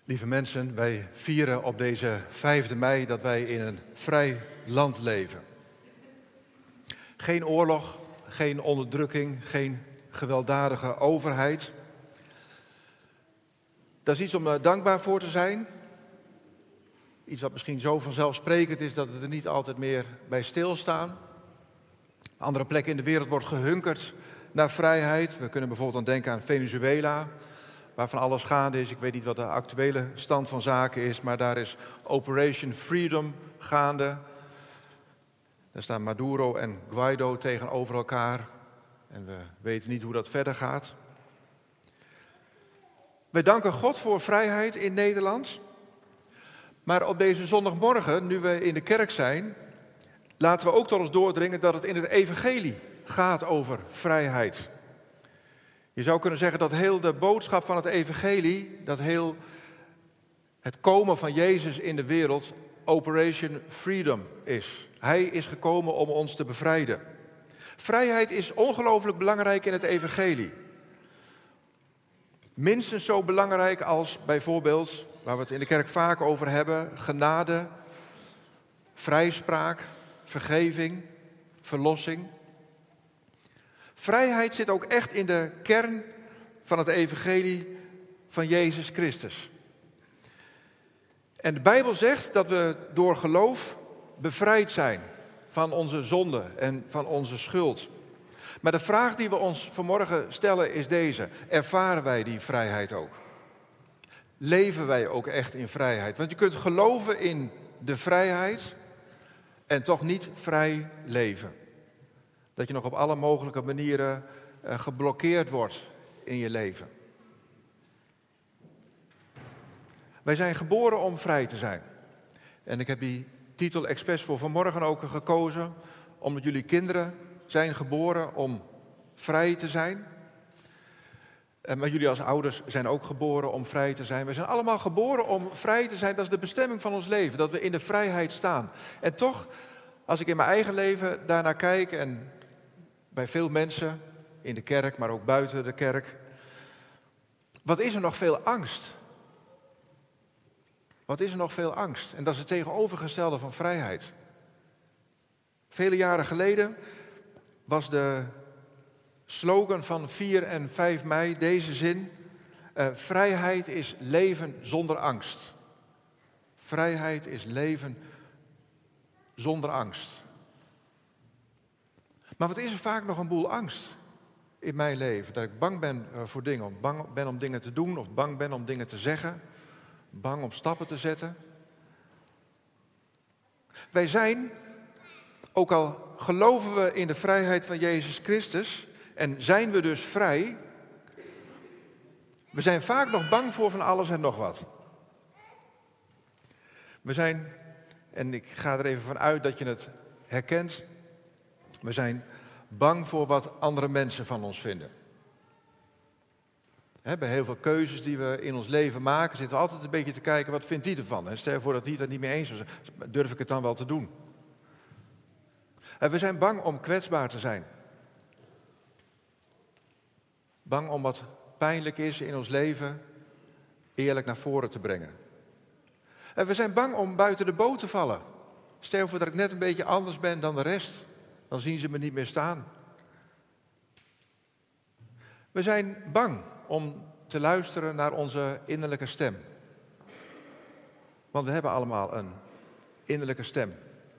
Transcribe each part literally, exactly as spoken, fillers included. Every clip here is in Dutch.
Lieve mensen, wij vieren op deze vijfde mei dat wij in een vrij land leven. Geen oorlog, geen onderdrukking, geen gewelddadige overheid. Dat is iets om dankbaar voor te zijn. Iets wat misschien zo vanzelfsprekend is dat we er niet altijd meer bij stilstaan. Andere plekken in de wereld wordt gehunkerd naar vrijheid. We kunnen bijvoorbeeld dan denken aan Venezuela, waar van alles gaande is. Ik weet niet wat de actuele stand van zaken is, maar daar is Operation Freedom gaande. Daar staan Maduro en Guaido tegenover elkaar. En we weten niet hoe dat verder gaat. Wij danken God voor vrijheid in Nederland. Maar op deze zondagmorgen, nu we in de kerk zijn, laten we ook tot ons doordringen dat het in het evangelie gaat over vrijheid. Je zou kunnen zeggen dat heel de boodschap van het evangelie, dat heel het komen van Jezus in de wereld, Operation Freedom is. Hij is gekomen om ons te bevrijden. Vrijheid is ongelooflijk belangrijk in het evangelie. Minstens zo belangrijk als bijvoorbeeld, waar we het in de kerk vaak over hebben, genade, vrijspraak, vergeving, verlossing. Vrijheid zit ook echt in de kern van het evangelie van Jezus Christus. En de Bijbel zegt dat we door geloof bevrijd zijn van onze zonde en van onze schuld. Maar de vraag die we ons vanmorgen stellen is deze: ervaren wij die vrijheid ook? Leven wij ook echt in vrijheid? Want je kunt geloven in de vrijheid en toch niet vrij leven. Dat je nog op alle mogelijke manieren uh, geblokkeerd wordt in je leven. Wij zijn geboren om vrij te zijn. En ik heb die titel expres voor vanmorgen ook gekozen, omdat jullie kinderen zijn geboren om vrij te zijn. Uh, maar jullie als ouders zijn ook geboren om vrij te zijn. We zijn allemaal geboren om vrij te zijn. Dat is de bestemming van ons leven, dat we in de vrijheid staan. En toch, als ik in mijn eigen leven daarnaar kijk en bij veel mensen in de kerk, maar ook buiten de kerk. Wat is er nog veel angst? Wat is er nog veel angst? En dat is het tegenovergestelde van vrijheid. Vele jaren geleden was de slogan van vier en vijf mei deze zin: uh, vrijheid is leven zonder angst. Vrijheid is leven zonder angst. Maar wat is er vaak nog een boel angst in mijn leven? Dat ik bang ben voor dingen, of bang ben om dingen te doen, of bang ben om dingen te zeggen, bang om stappen te zetten. Wij zijn, ook al geloven we in de vrijheid van Jezus Christus en zijn we dus vrij, we zijn vaak nog bang voor van alles en nog wat. We zijn, en ik ga er even van uit dat je het herkent, we zijn bang voor wat andere mensen van ons vinden. He, bij heel veel keuzes die we in ons leven maken, zitten we altijd een beetje te kijken, wat vindt die ervan? En stel je voor dat die het er niet mee eens is, durf ik het dan wel te doen? En we zijn bang om kwetsbaar te zijn. Bang om wat pijnlijk is in ons leven eerlijk naar voren te brengen. En we zijn bang om buiten de boot te vallen. Stel je voor dat ik net een beetje anders ben dan de rest. Dan zien ze me niet meer staan. We zijn bang om te luisteren naar onze innerlijke stem. Want we hebben allemaal een innerlijke stem.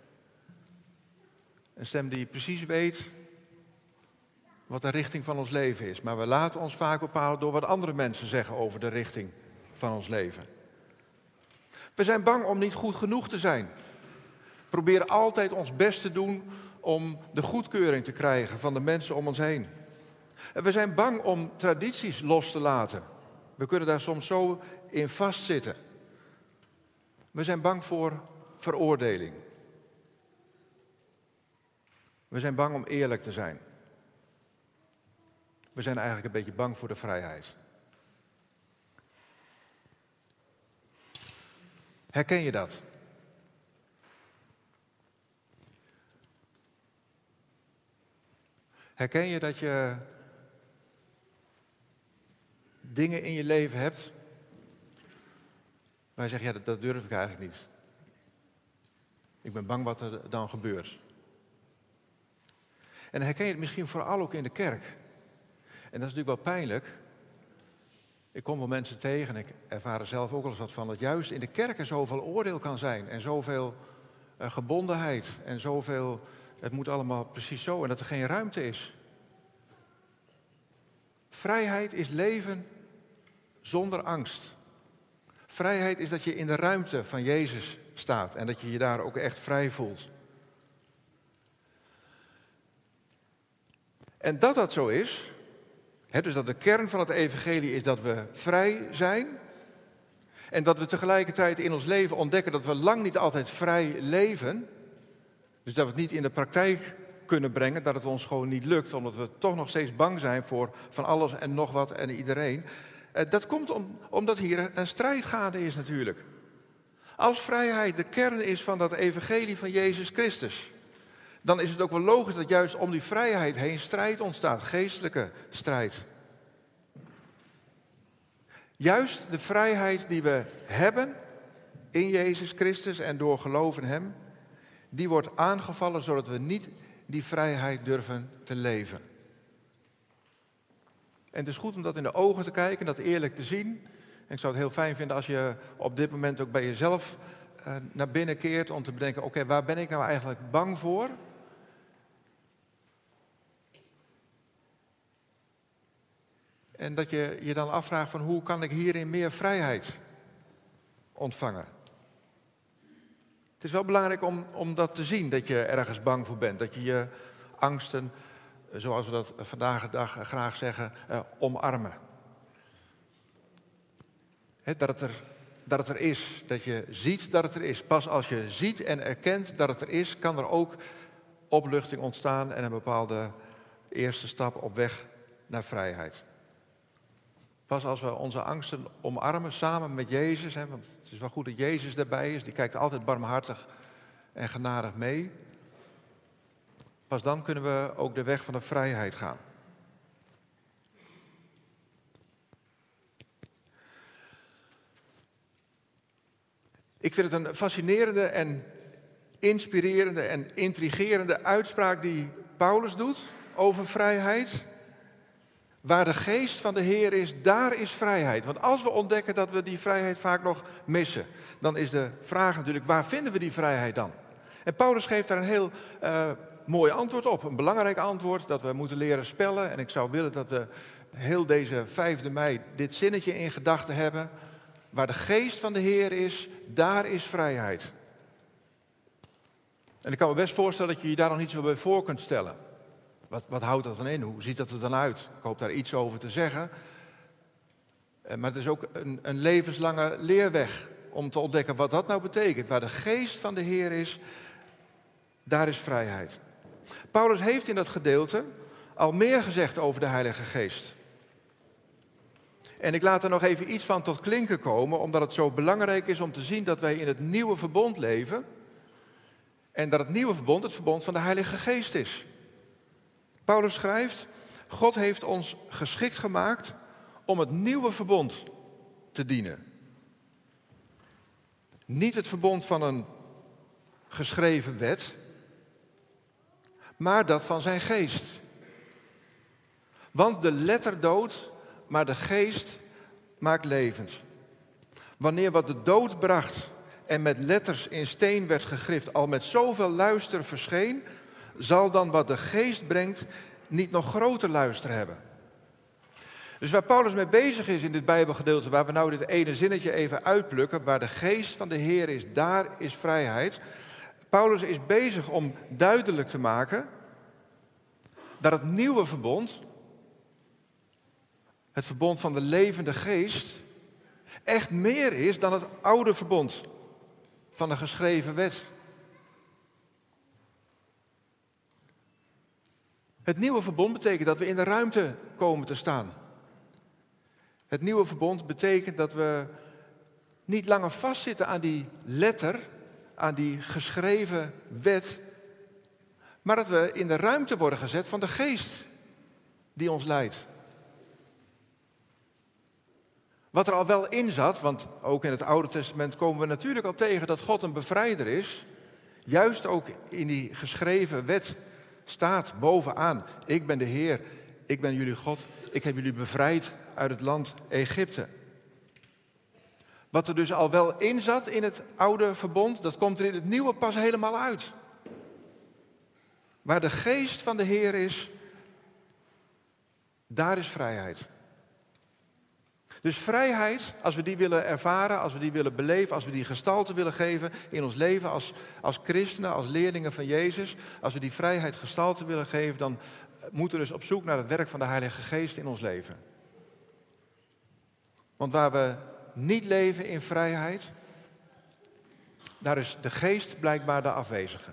Een stem die precies weet wat de richting van ons leven is. Maar we laten ons vaak bepalen door wat andere mensen zeggen over de richting van ons leven. We zijn bang om niet goed genoeg te zijn. We proberen altijd ons best te doen om de goedkeuring te krijgen van de mensen om ons heen. En we zijn bang om tradities los te laten. We kunnen daar soms zo in vastzitten. We zijn bang voor veroordeling. We zijn bang om eerlijk te zijn. We zijn eigenlijk een beetje bang voor de vrijheid. Herken je dat? Herken je dat je dingen in je leven hebt Wij zeggen, ja, dat, dat durf ik eigenlijk niet. Ik ben bang wat er dan gebeurt. En dan herken je het misschien vooral ook in de kerk. En dat is natuurlijk wel pijnlijk. Ik kom wel mensen tegen, en ik ervaar er zelf ook wel eens wat van, dat juist in de kerk er zoveel oordeel kan zijn. En zoveel uh, gebondenheid. En zoveel, het moet allemaal precies zo. En dat er geen ruimte is. Vrijheid is leven zonder angst. Vrijheid is dat je in de ruimte van Jezus staat. En dat je je daar ook echt vrij voelt. En dat dat zo is, hè, dus dat de kern van het evangelie is dat we vrij zijn. En dat we tegelijkertijd in ons leven ontdekken dat we lang niet altijd vrij leven. Dus dat we het niet in de praktijk kunnen brengen, dat het ons gewoon niet lukt. Omdat we toch nog steeds bang zijn voor van alles en nog wat en iedereen. Dat komt om, omdat hier een strijd gaande is natuurlijk. Als vrijheid de kern is van dat evangelie van Jezus Christus, dan is het ook wel logisch dat juist om die vrijheid heen strijd ontstaat, geestelijke strijd. Juist de vrijheid die we hebben in Jezus Christus en door geloof in Hem, die wordt aangevallen zodat we niet die vrijheid durven te leven. En het is goed om dat in de ogen te kijken, dat eerlijk te zien. En ik zou het heel fijn vinden als je op dit moment ook bij jezelf uh, naar binnen keert om te bedenken, oké, okay, waar ben ik nou eigenlijk bang voor? En dat je je dan afvraagt van hoe kan ik hierin meer vrijheid ontvangen? Het is wel belangrijk om, om dat te zien, dat je ergens bang voor bent. Dat je je angsten, zoals we dat vandaag de dag graag zeggen, uh, omarmen. He, dat, het er, dat het er is, dat je ziet dat het er is. Pas als je ziet en erkent dat het er is, kan er ook opluchting ontstaan en een bepaalde eerste stap op weg naar vrijheid. Pas als we onze angsten omarmen samen met Jezus, hè, want het is wel goed dat Jezus daarbij is, die kijkt altijd barmhartig en genadig mee. Pas dan kunnen we ook de weg van de vrijheid gaan. Ik vind het een fascinerende en inspirerende en intrigerende uitspraak die Paulus doet over vrijheid. Waar de geest van de Heer is, daar is vrijheid. Want als we ontdekken dat we die vrijheid vaak nog missen, dan is de vraag natuurlijk, waar vinden we die vrijheid dan? En Paulus geeft daar een heel uh, mooi antwoord op. Een belangrijk antwoord dat we moeten leren spellen. En ik zou willen dat we heel deze vijfde mei dit zinnetje in gedachten hebben. Waar de geest van de Heer is, daar is vrijheid. En ik kan me best voorstellen dat je je daar nog niet zo bij voor kunt stellen. Wat, wat houdt dat dan in? Hoe ziet dat er dan uit? Ik hoop daar iets over te zeggen. Maar het is ook een, een levenslange leerweg om te ontdekken wat dat nou betekent. Waar de geest van de Heer is, daar is vrijheid. Paulus heeft in dat gedeelte al meer gezegd over de Heilige Geest. En ik laat er nog even iets van tot klinken komen, omdat het zo belangrijk is om te zien dat wij in het nieuwe verbond leven. En dat het nieuwe verbond het verbond van de Heilige Geest is. Paulus schrijft, God heeft ons geschikt gemaakt om het nieuwe verbond te dienen. Niet het verbond van een geschreven wet, maar dat van zijn geest. Want de letter doodt, maar de geest maakt levend. Wanneer wat de dood bracht en met letters in steen werd gegrift, al met zoveel luister verscheen, zal dan wat de geest brengt niet nog groter luister hebben. Dus waar Paulus mee bezig is in dit Bijbelgedeelte, waar we nou dit ene zinnetje even uitplukken, waar de geest van de Heer is, daar is vrijheid. Paulus is bezig om duidelijk te maken dat het nieuwe verbond, het verbond van de levende geest, echt meer is dan het oude verbond van de geschreven wet. Het nieuwe verbond betekent dat we in de ruimte komen te staan. Het nieuwe verbond betekent dat we niet langer vastzitten aan die letter, aan die geschreven wet, maar dat we in de ruimte worden gezet van de geest die ons leidt. Wat er al wel in zat, want ook in het Oude Testament komen we natuurlijk al tegen dat God een bevrijder is. Juist ook in die geschreven wet staat bovenaan: ik ben de Heer, ik ben jullie God, ik heb jullie bevrijd uit het land Egypte. Wat er dus al wel in zat in het oude verbond, dat komt er in het nieuwe pas helemaal uit. Waar de geest van de Heer is, daar is vrijheid. Dus vrijheid, als we die willen ervaren, als we die willen beleven, als we die gestalte willen geven in ons leven als, als christenen, als leerlingen van Jezus, als we die vrijheid gestalte willen geven, dan moeten we dus op zoek naar het werk van de Heilige Geest in ons leven. Want waar we niet leven in vrijheid, daar is de geest blijkbaar de afwezige.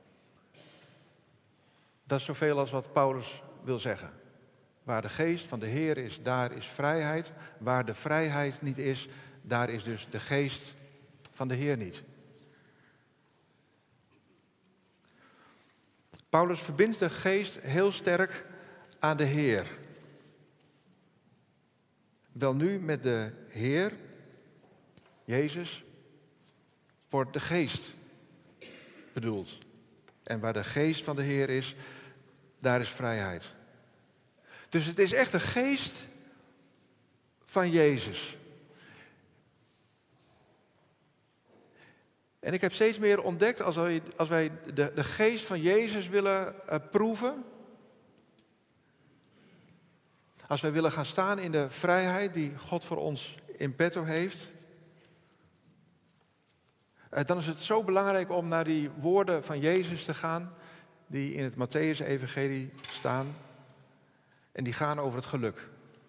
Dat is zoveel als wat Paulus wil zeggen. Waar de geest van de Heer is, daar is vrijheid. Waar de vrijheid niet is, daar is dus de geest van de Heer niet. Paulus verbindt de geest heel sterk aan de Heer. Welnu met de Heer, Jezus, wordt de geest bedoeld. En waar de geest van de Heer is, daar is vrijheid. Dus het is echt de geest van Jezus. En ik heb steeds meer ontdekt, als wij, als wij de, de geest van Jezus willen uh, proeven, als wij willen gaan staan in de vrijheid die God voor ons in petto heeft, uh, dan is het zo belangrijk om naar die woorden van Jezus te gaan, die in het Mattheüs-evangelie staan. En die gaan over het geluk.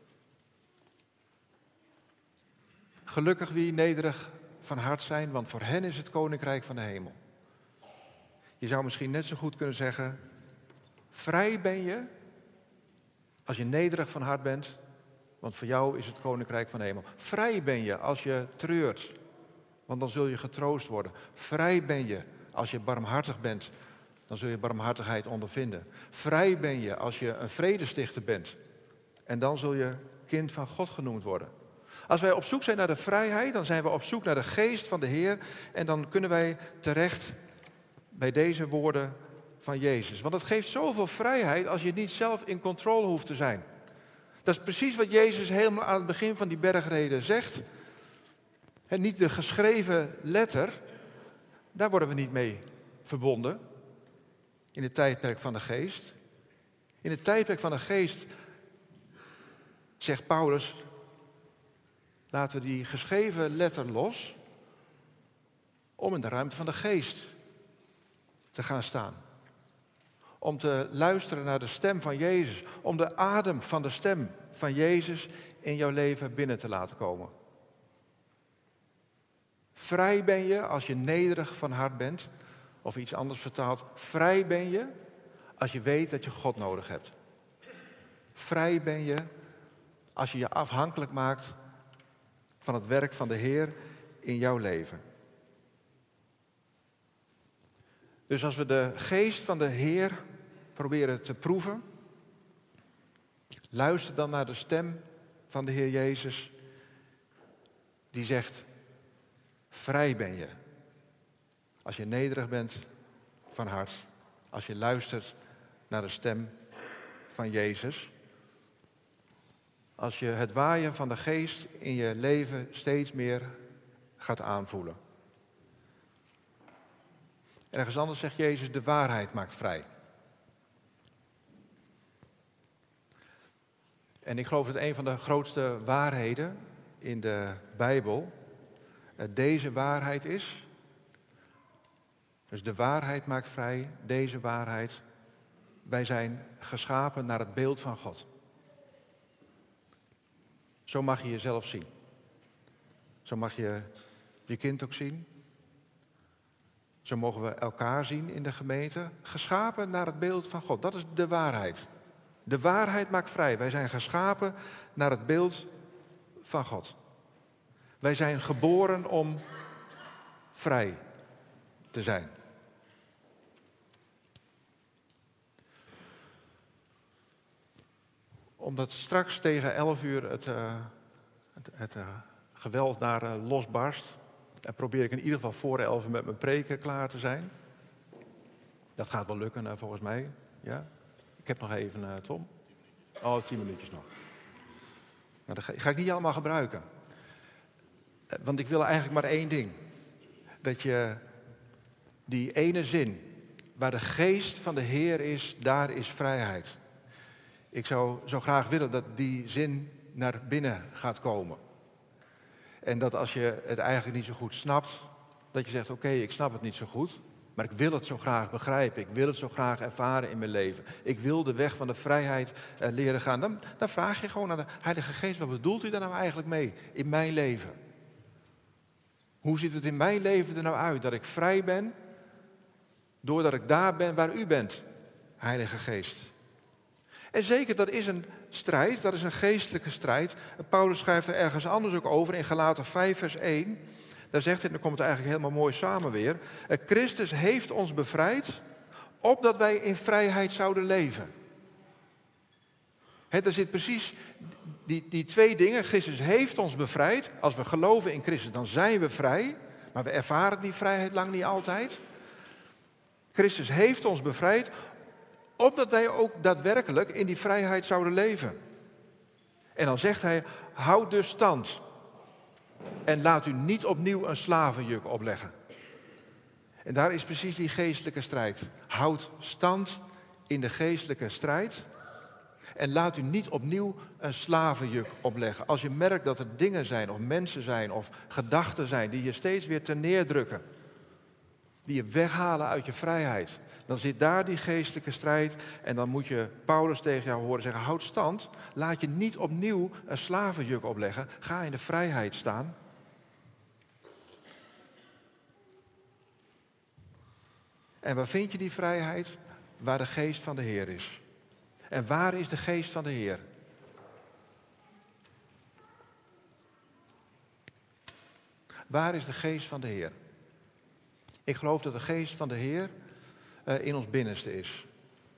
Gelukkig wie nederig van hart zijn, want voor hen is het koninkrijk van de hemel. Je zou misschien net zo goed kunnen zeggen: vrij ben je als je nederig van hart bent, want voor jou is het koninkrijk van de hemel. Vrij ben je als je treurt, want dan zul je getroost worden. Vrij ben je als je barmhartig bent, dan zul je barmhartigheid ondervinden. Vrij ben je als je een vredestichter bent, en dan zul je kind van God genoemd worden. Als wij op zoek zijn naar de vrijheid, dan zijn we op zoek naar de geest van de Heer, en dan kunnen wij terecht bij deze woorden van Jezus. Want het geeft zoveel vrijheid als je niet zelf in controle hoeft te zijn. Dat is precies wat Jezus helemaal aan het begin van die bergreden zegt. En niet de geschreven letter, daar worden we niet mee verbonden. In het tijdperk van de geest. In het tijdperk van de geest zegt Paulus: laten we die geschreven letter los om in de ruimte van de geest te gaan staan. Om te luisteren naar de stem van Jezus. Om de adem van de stem van Jezus in jouw leven binnen te laten komen. Vrij ben je als je nederig van hart bent. Of iets anders vertaald: vrij ben je als je weet dat je God nodig hebt. Vrij ben je als je je afhankelijk maakt van het werk van de Heer in jouw leven. Dus als we de geest van de Heer proberen te proeven, luister dan naar de stem van de Heer Jezus, die zegt: vrij ben je als je nederig bent van hart, als je luistert naar de stem van Jezus. Als je het waaien van de geest in je leven steeds meer gaat aanvoelen. Ergens anders zegt Jezus: de waarheid maakt vrij. En ik geloof dat een van de grootste waarheden in de Bijbel deze waarheid is. Dus de waarheid maakt vrij, deze waarheid. Wij zijn geschapen naar het beeld van God. Zo mag je jezelf zien. Zo mag je je kind ook zien. Zo mogen we elkaar zien in de gemeente. Geschapen naar het beeld van God. Dat is de waarheid. De waarheid maakt vrij. Wij zijn geschapen naar het beeld van God. Wij zijn geboren om vrij te zijn. Omdat straks tegen elf uur het, uh, het het uh, geweld daar uh, losbarst. En probeer ik in ieder geval voor elf met mijn preken klaar te zijn. Dat gaat wel lukken uh, volgens mij. Ja? Ik heb nog even, uh, Tom. Oh, tien minuutjes nog. Nou, dat ga, ga ik niet allemaal gebruiken. Uh, want ik wil eigenlijk maar één ding. Dat je die ene zin, waar de geest van de Heer is, daar is vrijheid. Ik zou zo graag willen dat die zin naar binnen gaat komen. En dat als je het eigenlijk niet zo goed snapt, dat je zegt, oké, okay, ik snap het niet zo goed, maar ik wil het zo graag begrijpen. Ik wil het zo graag ervaren in mijn leven. Ik wil de weg van de vrijheid uh, leren gaan. Dan, dan vraag je gewoon aan de Heilige Geest, wat bedoelt u daar nou eigenlijk mee in mijn leven? Hoe ziet het in mijn leven er nou uit? Dat ik vrij ben, doordat ik daar ben waar u bent, Heilige Geest. En zeker, dat is een strijd, dat is een geestelijke strijd. Paulus schrijft er ergens anders ook over in Galaten vijf vers één. Daar zegt hij, en dan komt het eigenlijk helemaal mooi samen weer. Christus heeft ons bevrijd, opdat wij in vrijheid zouden leven. He, daar zit precies die, die twee dingen. Christus heeft ons bevrijd. Als we geloven in Christus, dan zijn we vrij. Maar we ervaren die vrijheid lang niet altijd. Christus heeft ons bevrijd, opdat wij ook daadwerkelijk in die vrijheid zouden leven. En dan zegt hij, houd dus stand. En laat u niet opnieuw een slavenjuk opleggen. En daar is precies die geestelijke strijd. Houd stand in de geestelijke strijd. En laat u niet opnieuw een slavenjuk opleggen. Als je merkt dat er dingen zijn, of mensen zijn, of gedachten zijn, die je steeds weer ten neerdrukken. Die je weghalen uit je vrijheid. Dan zit daar die geestelijke strijd. En dan moet je Paulus tegen jou horen zeggen, houd stand. Laat je niet opnieuw een slavenjuk opleggen. Ga in de vrijheid staan. En waar vind je die vrijheid? Waar de geest van de Heer is. En waar is de geest van de Heer? Waar is de geest van de Heer? Ik geloof dat de geest van de Heer uh, in ons binnenste is.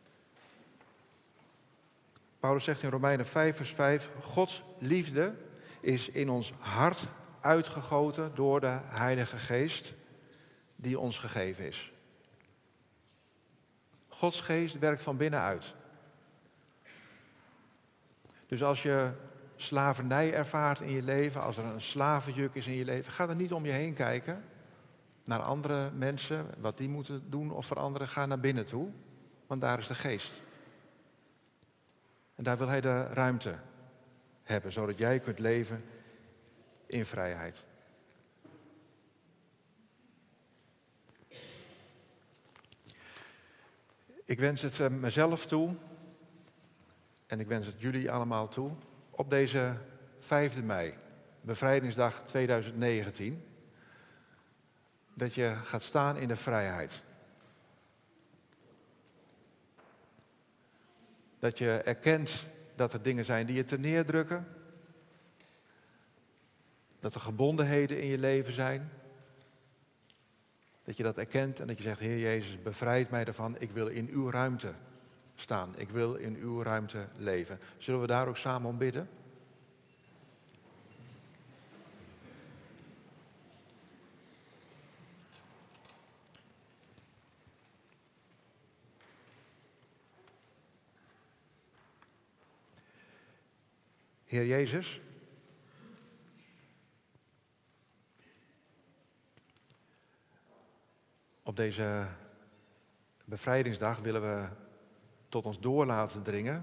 Paulus zegt in Romeinen vijf vers vijf, Gods liefde is in ons hart uitgegoten door de Heilige Geest die ons gegeven is. Gods geest werkt van binnenuit. Dus als je slavernij ervaart in je leven, als er een slavenjuk is in je leven, ga er niet om je heen kijken naar andere mensen, wat die moeten doen of veranderen. Ga naar binnen toe, want daar is de geest. En daar wil hij de ruimte hebben, zodat jij kunt leven in vrijheid. Ik wens het uh, mezelf toe en ik wens het jullie allemaal toe op deze vijfde mei, bevrijdingsdag tweeduizend negentien, dat je gaat staan in de vrijheid. Dat je erkent dat er dingen zijn die je ten neerdrukken, dat er gebondenheden in je leven zijn. Dat je dat erkent en dat je zegt, Heer Jezus, bevrijd mij ervan. Ik wil in uw ruimte staan. Ik wil in uw ruimte leven. Zullen we daar ook samen om bidden? Heer Jezus, op deze bevrijdingsdag willen we tot ons door laten dringen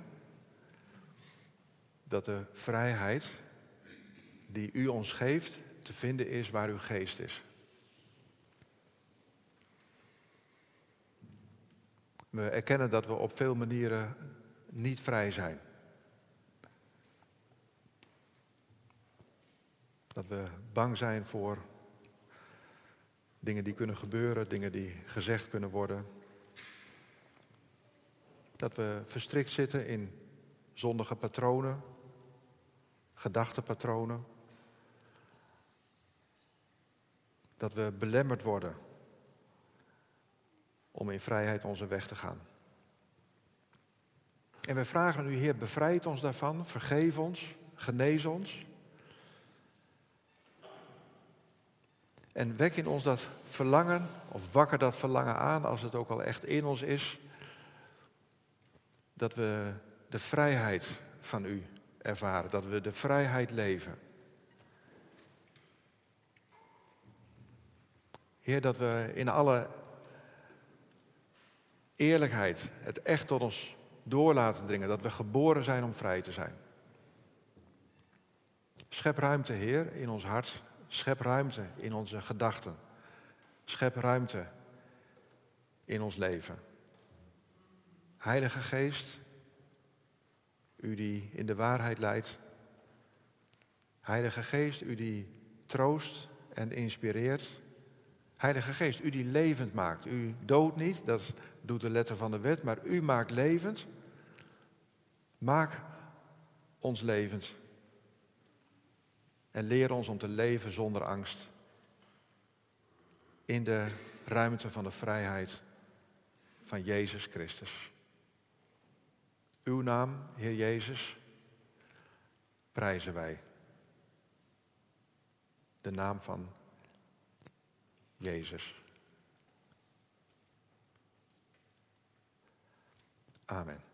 dat de vrijheid die u ons geeft te vinden is waar uw geest is. We erkennen dat we op veel manieren niet vrij zijn. Dat we bang zijn voor dingen die kunnen gebeuren, dingen die gezegd kunnen worden. Dat we verstrikt zitten in zondige patronen, gedachtepatronen. Dat we belemmerd worden om in vrijheid onze weg te gaan. En we vragen u, Heer, bevrijd ons daarvan, vergeef ons, genees ons. En wek in ons dat verlangen, of wakker dat verlangen aan, als het ook al echt in ons is, dat we de vrijheid van u ervaren, dat we de vrijheid leven. Heer, dat we in alle eerlijkheid het echt tot ons door laten dringen, dat we geboren zijn om vrij te zijn. Schep ruimte, Heer, in ons hart. Schep ruimte in onze gedachten. Schep ruimte in ons leven. Heilige Geest, u die in de waarheid leidt. Heilige Geest, u die troost en inspireert. Heilige Geest, u die levend maakt. U doodt niet, dat doet de letter van de wet, maar u maakt levend. Maak ons levend. En leer ons om te leven zonder angst. In de ruimte van de vrijheid van Jezus Christus. Uw naam, Heer Jezus, prijzen wij. De naam van Jezus. Amen.